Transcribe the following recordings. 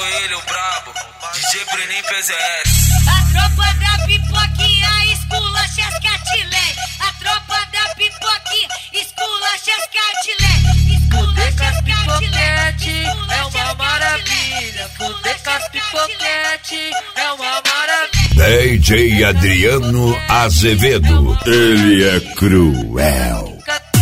ele, o brabo, DJ Brenin PZS. A tropa da pipoquinha esculacha as catilé. A tropa da pipoquinha esculacha as catilé. Fuder com as pipoquete é uma maravilha. Fuder com as pipoquete é uma maravilha. DJ Adriano Azevedo, ele é cruel.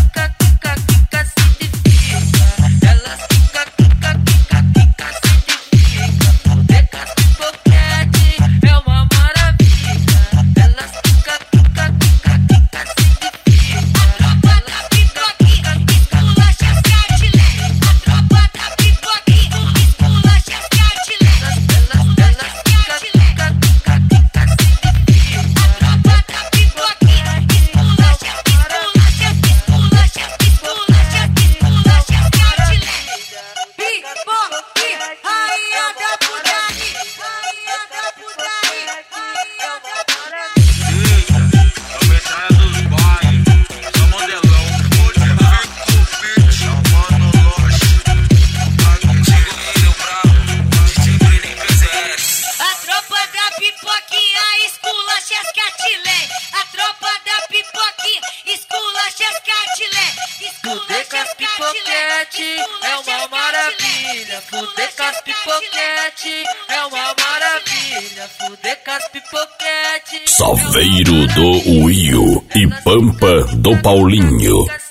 Fuder com as pipoquete é uma maravilha. Fuder com as pipoquete é uma maravilha. Fuder com as pipoquete. Saveiro do Uio e Pampa do Paulinho.